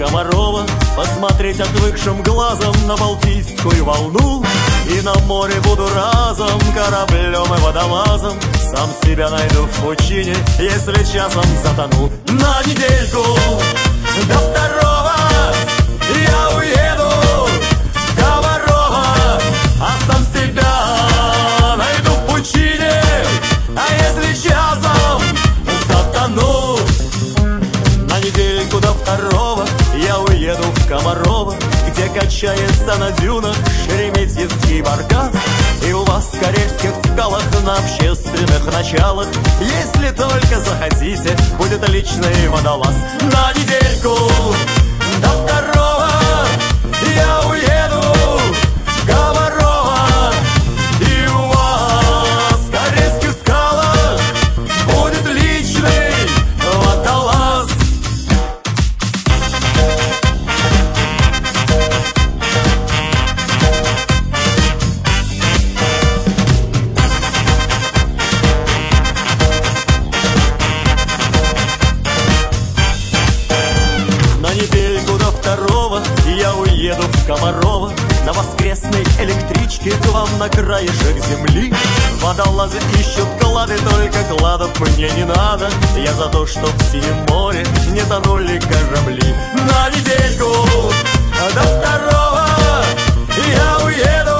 Комарова, посмотреть отвыкшим глазом на Балтийскую волну. И на море буду разом кораблем и водолазом. Сам себя найду в пучине, если часом затону. На недельку до второго я уеду в Комарова, а сам себя найду в пучине, а если часом затону. На недельку до второго я уеду в Комарова, где качается на дюнах шереметьевский баркас. И у вас в карельских скалах на общественных началах, если только захотите, будет личный водолаз. На недельку до второго я уеду в Комарова, и у вас в карельских скалах будет личный водолаз. Я уеду в Комарова на воскресной электричке к вам на краешек земли. Водолазы ищут клады, только кладов мне не надо. Я за то, что в синем море не тонули корабли. На недельку до второго я уеду